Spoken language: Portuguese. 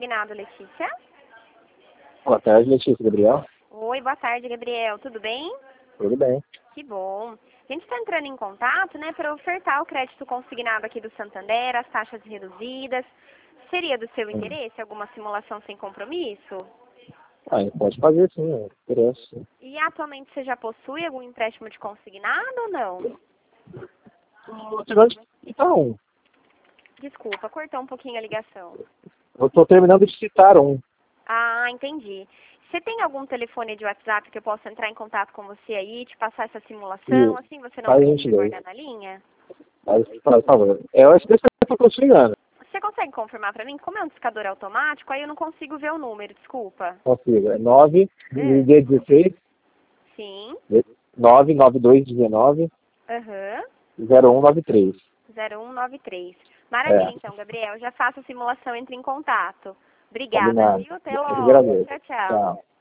consignado, Letícia? Boa tarde, Letícia. Gabriel? Oi, boa tarde, Gabriel. Tudo bem? Tudo bem. Que bom. A gente está entrando em contato, né, para ofertar o crédito consignado aqui do Santander, as taxas reduzidas. Seria do seu interesse alguma simulação sem compromisso? Pode fazer sim, interessa. E atualmente você já possui algum empréstimo de consignado ou não? Então, Desculpa, cortou um pouquinho a ligação. eu estou terminando de citar um. Ah, entendi. Você tem algum telefone de WhatsApp que eu possa entrar em contato com você aí, te passar essa simulação, assim você não Faz precisa gentileza. guardar na linha? Por favor. Eu acho que esse eu estou chegando. Você consegue confirmar para mim? Como é um discador automático, aí eu não consigo ver o número, desculpa. Consigo. É 9, Hum. 16, Sim. 99219 Aham. 0193. 0193. Maravilha, É, então, Gabriel. Já faço a simulação, entre em contato. Obrigada, combinado. viu? Até Eu logo. agradeço. Tchau, tchau. Tchau.